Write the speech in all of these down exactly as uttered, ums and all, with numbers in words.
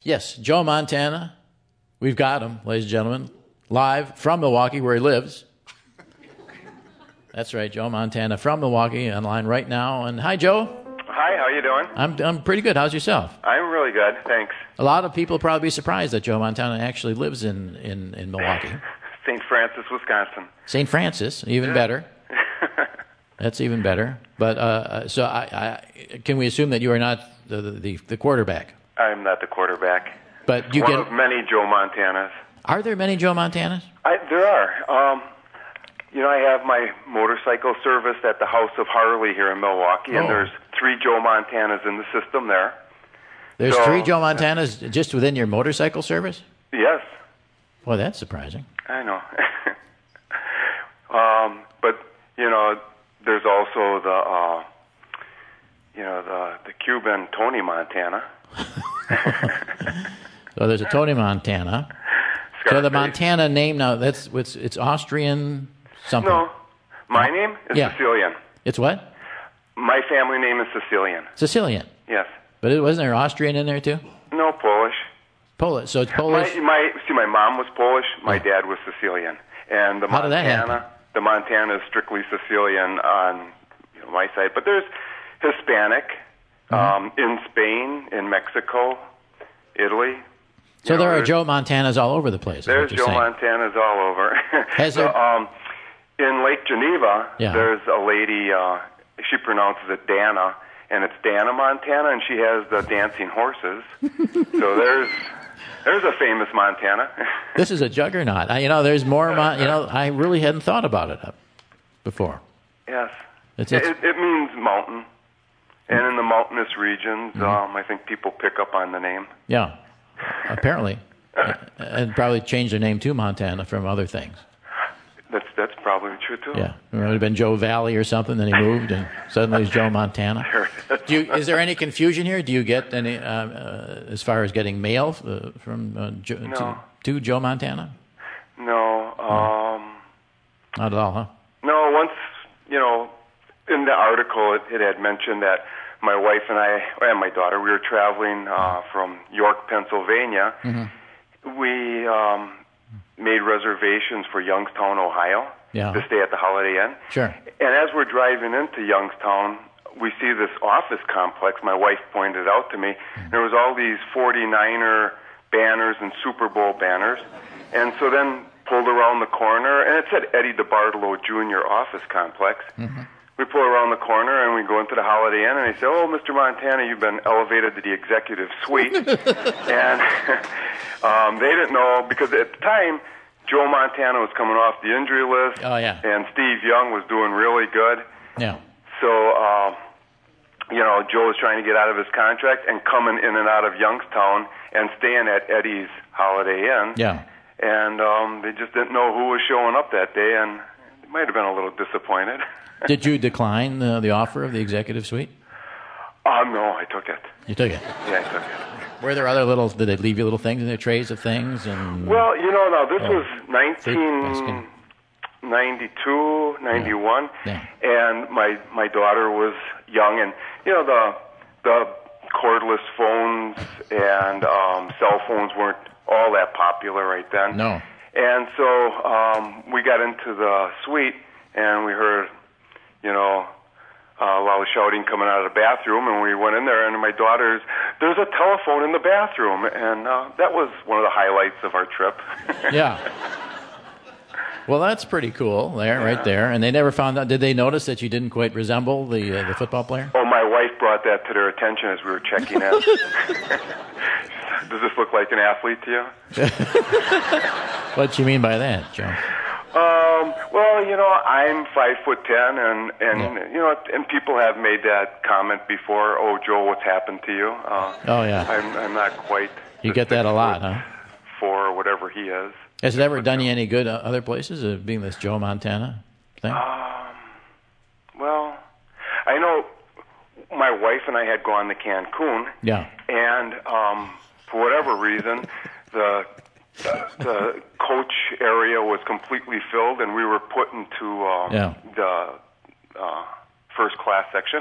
Yes, Joe Montana. We've got him, ladies and gentlemen, live from Milwaukee, where he lives. That's right, Joe Montana from Milwaukee, online right now. And hi, Joe. Hi, how you doing? I'm I'm pretty good. How's yourself? I'm really good, thanks. A lot of people probably be surprised that Joe Montana actually lives in, in, in Milwaukee. Saint Francis, Wisconsin. Saint Francis, even Yeah. better. That's even better. But uh, so, I, I, can we assume that you are not the the, the quarterback? I'm not the quarterback. But you One get. of many Joe Montanas. Are there many Joe Montanas? I, there are. Um, you know, I have my motorcycle service at the House of Harley here in Milwaukee, and Oh. there's three Joe Montanas in the system there. There's So- three Joe Montanas just within your motorcycle service? Yes, Well, that's surprising. I know. um, but you know, there's also the, uh, you know, the the Cuban Tony Montana. So there's a Tony Montana. So the Montana name now, that's it's, it's Austrian something. No, my name is Yeah. Sicilian. It's what? My family name is Sicilian. Sicilian. Yes. But it wasn't there Austrian in there too? No, Polish. Polish. So it's Polish. My, my see, my mom was Polish. My Oh. dad was Sicilian, and the How did that Montana, happen? the Montana is strictly Sicilian on you know, my side. But there's Hispanic Mm-hmm. um, in Spain, in Mexico, Italy. So You know, there are there's- Joe Montanas all over the place. is There's what you're Joe saying. Montanas all over. Has so, there- um, in Lake Geneva, Yeah. there's a lady. Uh, she pronounces it Dana, and it's Dana Montana, and she has the dancing horses. So there's there's a famous Montana. This is a juggernaut. I, you know, there's more. Mon- you know, I really hadn't thought about it before. Yes, It's, it, it's, it means mountain, and in the mountainous regions, um, I think people pick up on the name. yeah, apparently, and probably changed their name to Montana from other things. That's that's probably true too. Yeah, it would have been Joe Valley or something. Then he moved, and suddenly he's Joe Montana. There it is. Do you, is there any confusion here? Do you get any uh, uh, as far as getting mail uh, from uh, jo- No. to, to Joe Montana? No, um, Not at all, huh? no. Once you know, in the article, it, it had mentioned that my wife and I and my daughter we were traveling uh, from York, Pennsylvania. Mm-hmm. We um, made reservations for Youngstown, Ohio, Yeah. to stay at the Holiday Inn. Sure. And as we're driving into Youngstown, we see this office complex. My wife pointed out to me. There was all these forty-niner banners and Super Bowl banners. And so then pulled around the corner, and it said Eddie DeBartolo Junior Office Complex. Mm-hmm. We pull around the corner, and we go into the Holiday Inn, and they say, oh, Mister Montana, you've been elevated to the executive suite. And um, they didn't know, because at the time, Joe Montana was coming off the injury list, Oh, yeah. and Steve Young was doing really good. Yeah. So, uh, you know, Joe was trying to get out of his contract and coming in and out of Youngstown and staying at Eddie's Holiday Inn. Yeah. And um, they just didn't know who was showing up that day, and they might have been a little disappointed. Did you decline uh, the offer of the executive suite? Oh, no, I took it. You took it. Yeah, I took it. Were there other little? Did they leave you little things in their trays of things? And Well, you know, now this Oh. was nineteen ninety-two, ninety-one, Yeah. and my my daughter was young, and you know the the cordless phones and um, cell phones weren't all that popular right then. No. And so um, we got into the suite, and we heard, you know, uh, a lot of shouting coming out of the bathroom, and we went in there, and my daughter's, there's a telephone in the bathroom, and uh, that was one of the highlights of our trip. Yeah. Well, that's pretty cool there, right there. And they never found out. Did they notice that you didn't quite resemble the uh, the football player? Oh, my wife brought that to their attention as we were checking in. Does this look like an athlete to you? What do you mean by that, Joe? Um, well, you know, I'm five foot ten, and and Yeah. you know, and people have made that comment before. Oh, Joe, what's happened to you? Uh, Oh, yeah. I'm I'm not quite. You the get that six a lot, foot huh? Four or whatever he is. Has it ever done you any good uh, other places, uh, being this Joe Montana thing? Um, well, I know my wife and I had gone to Cancun, Yeah. and um, for whatever reason, the the coach area was completely filled, and we were put into um, Yeah. the uh, first class section.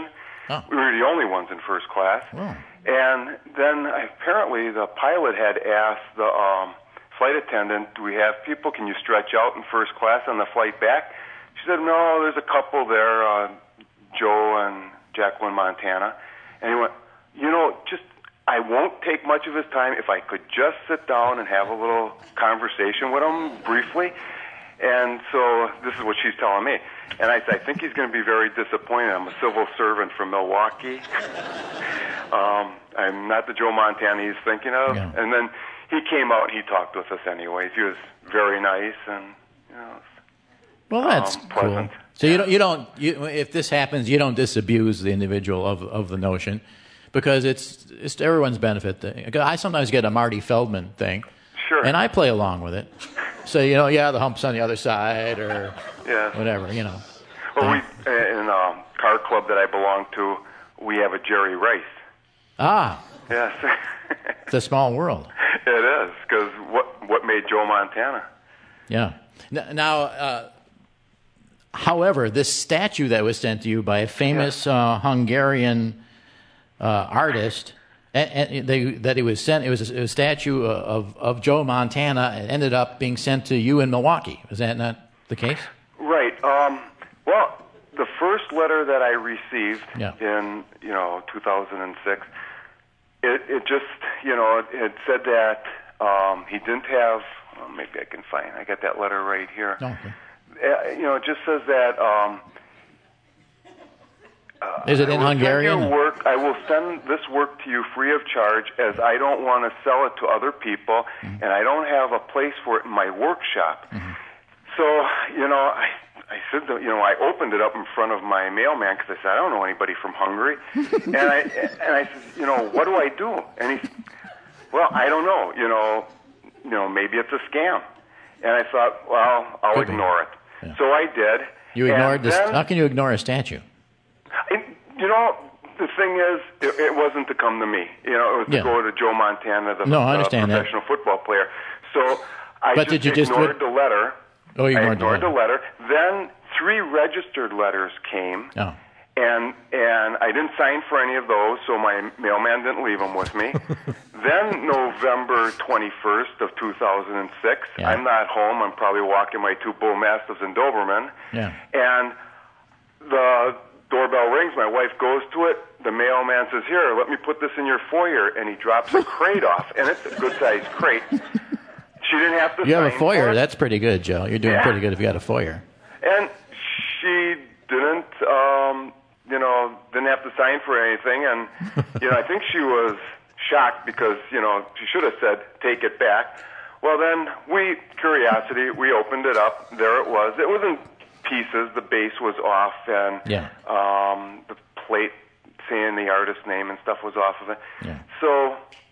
Oh. We were the only ones in first class. Oh. And then apparently the pilot had asked the um, flight attendant, do we have people? Can you stretch out in first class on the flight back? She said, no, there's a couple there, uh, Joe and Jacqueline Montana. And he went, you know, just, I won't take much of his time if I could just sit down and have a little conversation with him briefly. And so this is what she's telling me. And I said, I think he's going to be very disappointed. I'm a civil servant from Milwaukee. um, I'm not the Joe Montana he's thinking of. Yeah. And then he came out and he talked with us anyways. He was very nice and, you know, well, that's um, pleasant. cool. So you don't, you don't, you, if this happens, you don't disabuse the individual of of the notion, because it's it's to everyone's benefit. I sometimes get a Marty Feldman thing, sure, and I play along with it. So you know, yeah, the hump's on the other side, or yeah, whatever, you know. Well, we in a car club that I belong to, we have a Jerry Rice. Ah, yes, it's a small world. It is, because what what made Joe Montana? Yeah. Now. Uh, However, this statue that was sent to you by a famous yeah. uh, Hungarian uh, artist, and, and they, that it was sent, it was a, a statue of, of Joe Montana, and ended up being sent to you in Milwaukee. Is that not the case? Right. Um, well, the first letter that I received yeah. in, you know, two thousand six, it, it just, you know, it, it said that um, he didn't have, well, maybe I can find, I got that letter right here. Oh, okay. Uh, you know, it just says that. Um, uh, Is it in I will Hungarian? Send your work, I will send this work to you free of charge, as I don't want to sell it to other people, mm-hmm. and I don't have a place for it in my workshop. Mm-hmm. So, you know, I, I said, that, you know, I opened it up in front of my mailman because I said, I don't know anybody from Hungary, and I and I said, you know, what do I do? And he said, well, I don't know. You know, you know, maybe it's a scam. And I thought, well, I'll Could ignore be. it. Yeah. So I did. You ignored and this. Then, how can you ignore a statue? it, you know, the thing is, it, it wasn't to come to me. You know, it was to Yeah. go to Joe Montana, the, No, I the understand that. professional football player. So I But just did you just ignored re- the letter. Oh, you I ignored the ignored the letter. letter. Then three registered letters came. Oh. And and I didn't sign for any of those, so my mailman didn't leave them with me. Then November twenty-first of two thousand six, Yeah. I'm not home. I'm probably walking my two bull mastiffs in Doberman. Yeah. And the doorbell rings. My wife goes to it. The mailman says, here, let me put this in your foyer. And he drops a crate off, and it's a good-sized crate. She didn't have to You have sign a for foyer. it. That's pretty good, Joe. You're doing Yeah. pretty good if you got a foyer. And she didn't, um, you know, didn't have to sign for anything. And, you know, I think she was shocked because, you know, she should have said, take it back. Well, then we, curiosity, we opened it up. There it was. It was in pieces. The base was off, and Yeah. um, the plate saying the artist's name and stuff was off of it. Yeah. So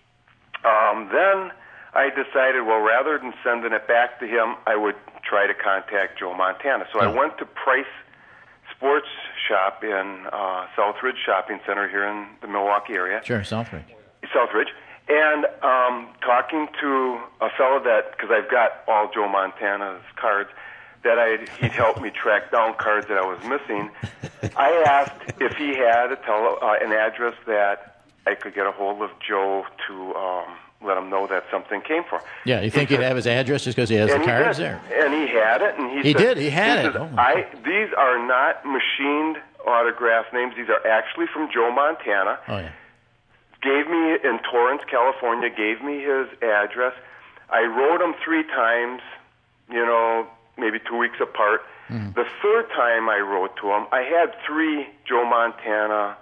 um, then I decided, well, rather than sending it back to him, I would try to contact Joe Montana. So Yeah. I went to Price Sports Shop in uh, Southridge Shopping Center here in the Milwaukee area. Sure, Southridge. Southridge. And um, talking to a fellow that, because I've got all Joe Montana's cards, that I'd, he'd help me track down cards that I was missing. I asked if he had a tele, uh, an address that I could get a hold of Joe to um, let him know that something came for him. Yeah, you think He he'd said- have his address just because he has the and he cards did. there? And he had it, and he, He said, did, he had it. says, Oh, my I, these are not machined autograph names. These are actually from Joe Montana. Oh, yeah. Gave me, in Torrance, California, gave me his address. I wrote him three times, you know, maybe two weeks apart. Mm-hmm. The third time I wrote to him, I had three Joe Montana,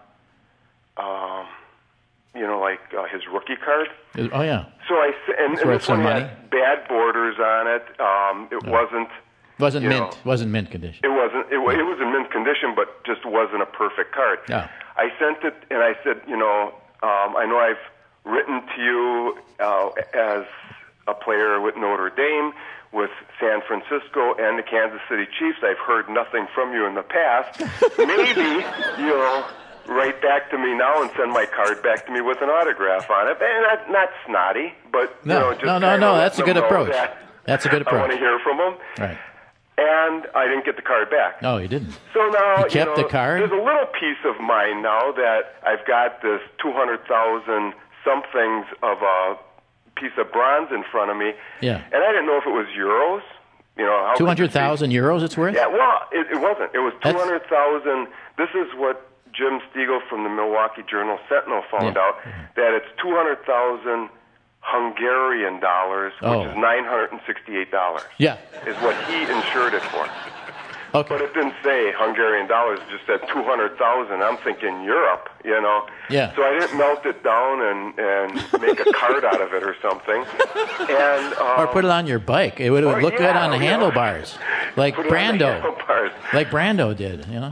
um, you know, like uh, his rookie card. Oh, yeah. So I, s- and, It's and worth this some one money. had bad borders on it. Um, it No. wasn't, Wasn't you mint. know, Wasn't mint condition. it wasn't, it, wa- it was in mint condition, but just wasn't a perfect card. Yeah. I sent it, and I said, you know, um, I know I've written to you uh, as a player with Notre Dame, with San Francisco, and the Kansas City Chiefs. I've heard nothing from you in the past. Maybe you'll write back to me now and send my card back to me with an autograph on it. And not, not snotty, but No, you know, just no, no, kinda no, let that's a them good know approach. that That's a good I want approach. to hear from them. Right. and I didn't get the card back. No, you didn't. So now you kept know, the card? There's a little piece of mind now that I've got this two hundred thousand somethings of a piece of bronze in front of me. Yeah. And I didn't know if it was euros. You know, how two hundred thousand euros it's worth? Yeah, well, it, it wasn't. It was two hundred thousand. This is what Jim Stiegel from the Milwaukee Journal Sentinel found Yeah. out, that it's two hundred thousand Hungarian dollars, which Oh. is nine hundred sixty-eight dollars. Yeah. Is what he insured it for. Okay. But it didn't say Hungarian dollars, it just said two hundred thousand. I'm thinking Europe, you know. Yeah. So I didn't melt it down and, and make a card out of it or something. And um, Or put it on your bike. It would or, look good yeah, on the you know. handlebars, like Put it on the Brando, handlebars. like Brando did. You know.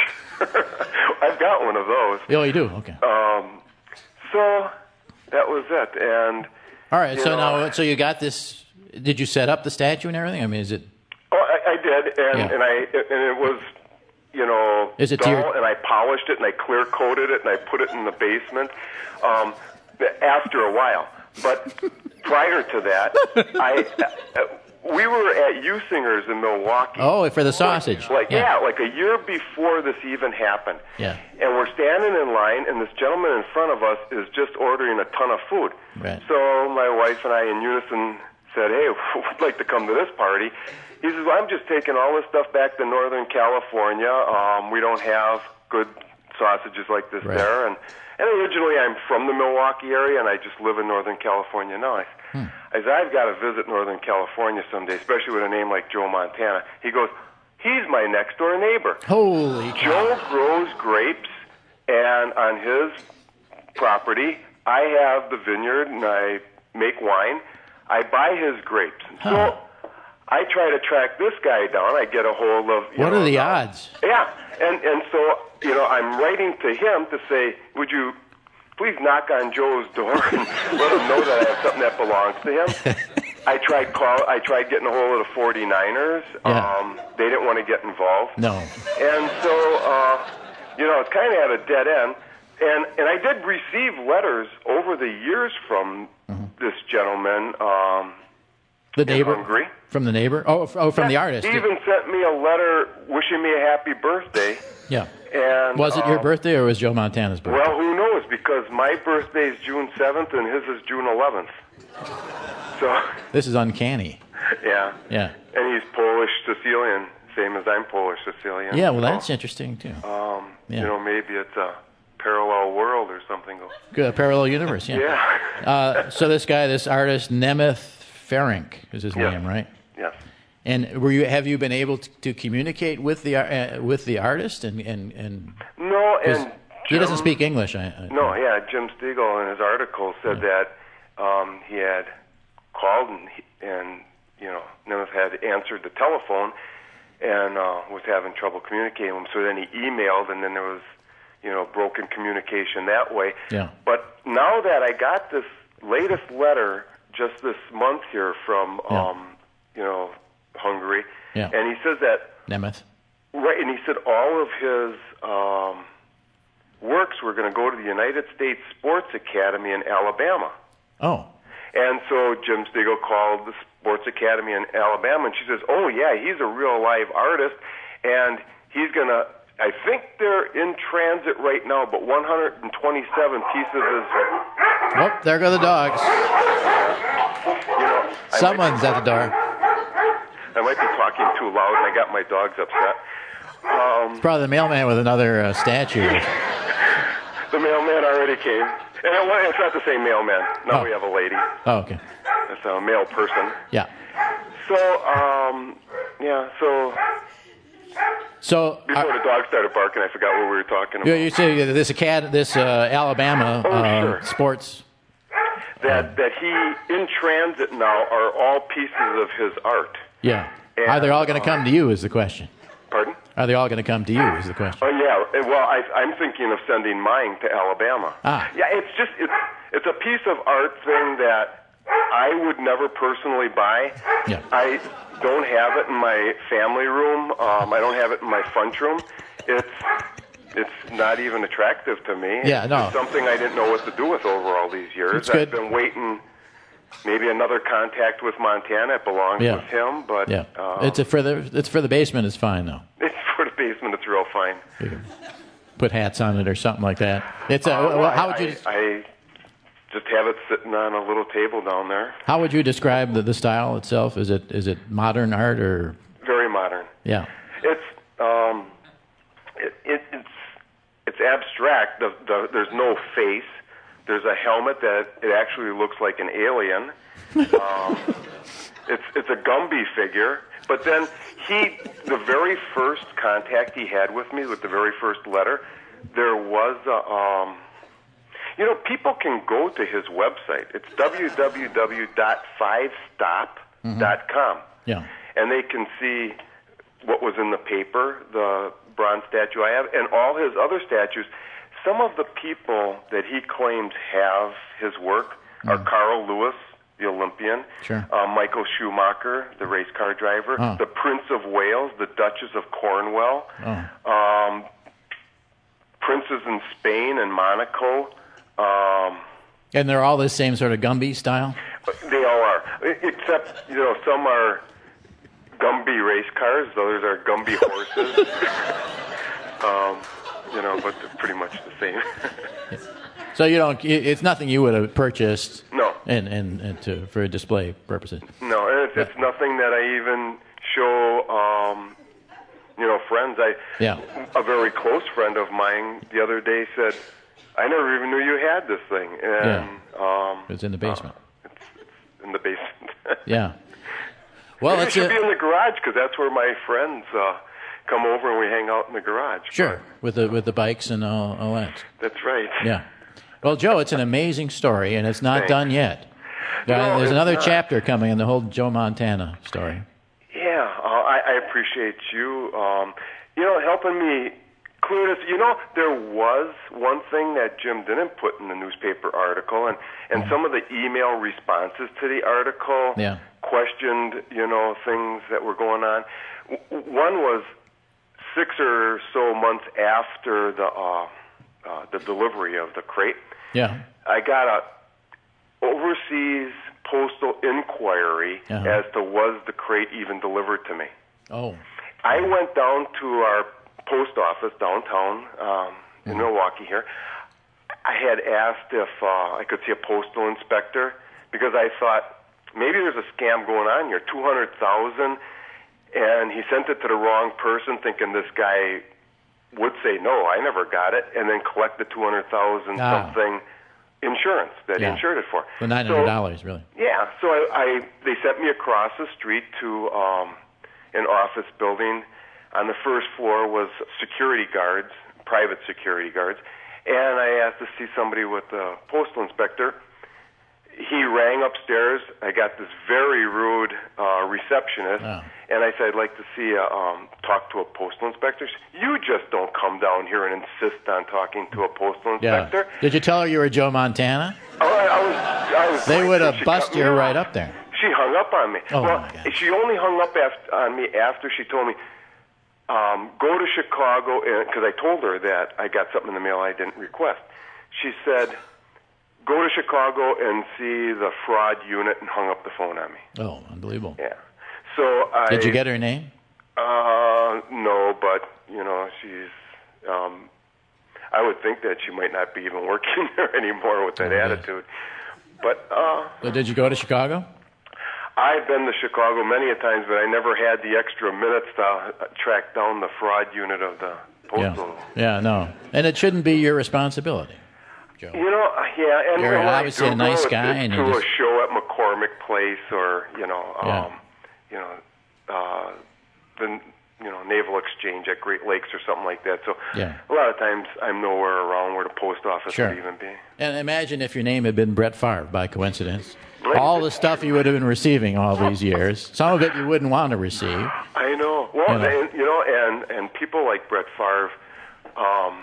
I've got one of those. Oh, you do. Okay. Um, so that was it. And All right. you So know, now, so you got this. Did you set up the statue and everything? I mean, is it? Oh, I, I did, and, Yeah. and I and it was, you know, Is it to dull, your- and I polished it, and I clear coated it, and I put it in the basement. Um, after a while, but prior to that, I uh, we were at Usinger's in Milwaukee. Oh, for the sausage. Like Yeah. yeah, like a year before this even happened. Yeah. And we're standing in line, and this gentleman in front of us is just ordering a ton of food. Right. So my wife and I, in unison, said, "Hey, we'd like to come to this party." He says, "Well, I'm just taking all this stuff back to Northern California. Um, we don't have good sausages like this Right. there." And and originally I'm from the Milwaukee area, and I just live in Northern California now. I, Hmm. I said, "I've got to visit Northern California someday, especially with a name like Joe Montana." He goes, "He's my next door neighbor. Holy cow. Joe grows grapes, and on his property, I have the vineyard, and I make wine. I buy his grapes. Huh. So I try to track this guy down. I get a hold of... You What know, are the uh, odds? Yeah, and, and so, you know, I'm writing to him to say, would you please knock on Joe's door and let him know that I have something that belongs to him? I tried call. I tried getting a hold of the forty-niners. Yeah. Um, they didn't want to get involved. No. And so, uh, you know, it's kind of at a dead end. And and I did receive letters over the years from Mm-hmm. this gentleman. Um, The neighbor? Hungary. From the neighbor? Oh, f- oh from the artist. He even sent me a letter wishing me a happy birthday. Yeah. And Was it your um, birthday or was Joe Montana's birthday? Well, who knows? Because my birthday is June seventh and his is June eleventh. So, This is uncanny. yeah. Yeah. And he's Polish Sicilian, same as I'm Polish Sicilian. Yeah, well, So, that's interesting, too. Um, Yeah. You know, maybe it's a parallel world or something. Good, parallel universe, yeah. Yeah. Uh, so this guy, this artist, Nemeth Ferenc is his Yes. name, right? Yes. And were you have you been able to, to communicate with the uh, with the artist and and, and No, 'cause and he doesn't Jim- speak English? I, I, No, yeah, Jim Stiegel in his article said that um, he had called and, he, and you know, Nemeth had answered the telephone and uh, was having trouble communicating with him. So then he emailed, and then there was, you know, broken communication that way. Yeah. But now that I got this latest letter just this month here from, Yeah. um, you know, Hungary, Yeah. and he says that Nemeth. right, and he said all of his um, works were going to go to the United States Sports Academy in Alabama. Oh, And so Jim Stiegel called the Sports Academy in Alabama, and she says, "Oh yeah, he's a real live artist, and he's going to. I think they're in transit right now, but one hundred twenty-seven pieces of his. oh, there go the dogs. You know, I Someone's at the door. Might, I might be talking too loud, and I got my dogs upset. Um, It's probably the mailman with another uh, statue. the mailman already came, and it, wa- it's not the same mailman. Now Oh. we have a lady. Oh, okay. It's a male person. Yeah. So, um, yeah, so So before uh, the dog started barking, I forgot what we were talking about. you, you say this acad- this uh, Alabama Oh, uh, sure. sports. That that he, in transit now, are all pieces of his art. Yeah. And, Are they all going to uh, come to you? Is the question. Pardon? Are they all going to come to you? Is the question. Oh, yeah. Well, I, I'm thinking of sending mine to Alabama. Ah. Yeah, it's just, it's, it's a piece of art thing that I would never personally buy. Yeah. I don't have it in my family room. Um, I don't have it in my front room. It's it's not even attractive to me. Yeah, It's no. just something I didn't know what to do with over all these years. It's good. I've been waiting maybe another contact with Montana. It belongs Yeah. with him, but Yeah, um, it's a for the it's for the basement. It's fine though. it's for the basement. It's real fine. You can put hats on it or something like that. It's a, Uh, well, well, how I, would you I, I just have it sitting on a little table down there. how would you describe the, the style itself? Is it is it modern art or Very modern. yeah? It's um, it, it, it's it's abstract. The, the, there's no face. There's a helmet that it actually looks like an alien. Um, it's it's a Gumby figure. But then he, the very first contact he had with me, with the very first letter, there was a, um, you know, people can go to his website. It's w w w dot five stop dot com. Yeah. And they can see what was in the paper, the bronze statue I have, and all his other statues. Some of the people that he claims have his work are Carl Lewis, the Olympian, Sure. uh, Michael Schumacher, the race car driver, Oh. the Prince of Wales, the Duchess of Cornwall, Oh. um, princes in Spain and Monaco. Um, And they're all the same sort of Gumby style? They all are, except, you know, some are Gumby race cars, others are Gumby horses. um, you know, but they're pretty much the same. So you don't. It's nothing you would have purchased. No. And and, and to for display purposes. No, and it's, it's nothing that I even show, um, you know, friends. I Yeah. A very close friend of mine the other day said, I never even knew you had this thing. And, um, It's in the basement. Uh, it's, it's in the basement. Yeah. Well, Maybe it it's should a, be in the garage because that's where my friends uh, come over and we hang out in the garage. sure with the with the bikes and all, all that. That's right. Yeah. Well, Joe, it's an amazing story, and it's not Thanks. done yet. No, Uh, There's it's another not. chapter coming in the whole Joe Montana story. Yeah, uh, I, I appreciate you, um, you know, helping me clear this. You know, there was one thing that Jim didn't put in the newspaper article, and, and some of the email responses to the article Yeah. questioned, you know, things that were going on. W- one was six or so months after the uh, uh, the delivery of the crate. Yeah. I got a overseas postal inquiry Uh-huh. as to was the crate even delivered to me. Oh. I went down to our post office downtown um, in Milwaukee here. I had asked if uh, I could see a postal inspector because I thought maybe there's a scam going on here. Two hundred thousand, and he sent it to the wrong person, thinking this guy would say no, I never got it, and then collect the two hundred thousand Ah. something insurance that Yeah. he insured it for. The nine hundred dollars, really. Yeah, so I, I they sent me across the street to um, an office building. On the first floor was security guards, private security guards, and I asked to see somebody with the postal inspector. He rang upstairs. I got this very rude uh, receptionist, Oh. and I said, I'd like to see, a, um, talk to a postal inspector. She said, you just don't come down here and insist on talking to a postal Yeah. inspector. Did you tell her you were Joe Montana? Oh, I, I was, I was They going would to. have She bust cut me you off. right up there. She hung up on me. Oh, well, my God. she only hung up after, on me after she told me, um, go to Chicago, because I told her that I got something in the mail I didn't request. She said, go to Chicago and see the fraud unit, and hung up the phone on me. Oh, unbelievable. Yeah. So I... Did you get her name? Uh, no, but, you know, she's... Um, I would think that she might not be even working there anymore with that Oh, yeah. attitude. But, uh... So did you go to Chicago? I've been to Chicago many a times, but I never had the extra minutes to uh, track down the fraud unit of the postal. Yeah. Yeah, no. And it shouldn't be your responsibility, Joe. You know, yeah, and You're when I obviously a do nice go guy, to, and to you a just- show at McCormick Place, or you know, um, Yeah. you know, uh, the you know Naval Exchange at Great Lakes or something like that. So Yeah. a lot of times I'm nowhere around where the post office Sure. would even be. And imagine if your name had been Brett Favre by coincidence. All the stuff you would have been receiving all these years. Some of it you wouldn't want to receive. I know. Well, You know. And, you know, and and people like Brett Favre, um,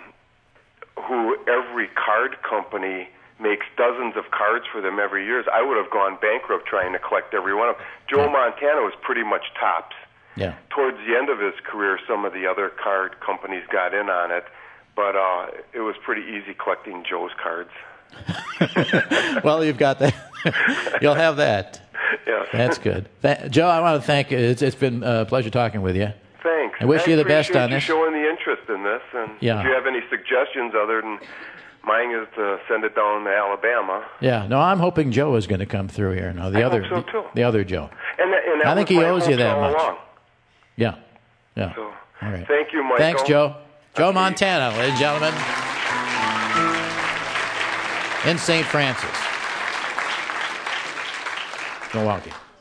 who every card company makes dozens of cards for them every year. I would have gone bankrupt trying to collect every one of them. Joe Montana was pretty much tops. Yeah. Towards the end of his career, some of the other card companies got in on it, but uh, it was pretty easy collecting Joe's cards. Well, you've got that. You'll have that. Yes. That's good. Th- Joe, I want to thank you. It's, it's been a pleasure talking with you. Thanks. I wish I you the best appreciate on you this. showing the interest in this, and Yeah. if you have any suggestions other than mine is to send it down to Alabama. Yeah, no, I'm hoping Joe is going to come through here. No, the I other, hope so, too. the, the other Joe. And that, and that I think was he my owes you hopes that all much. along. Yeah, yeah. So, All right. thank you, Michael. Thanks, Joe. Joe Okay. Montana, ladies and gentlemen, in Saint Francis, Milwaukee.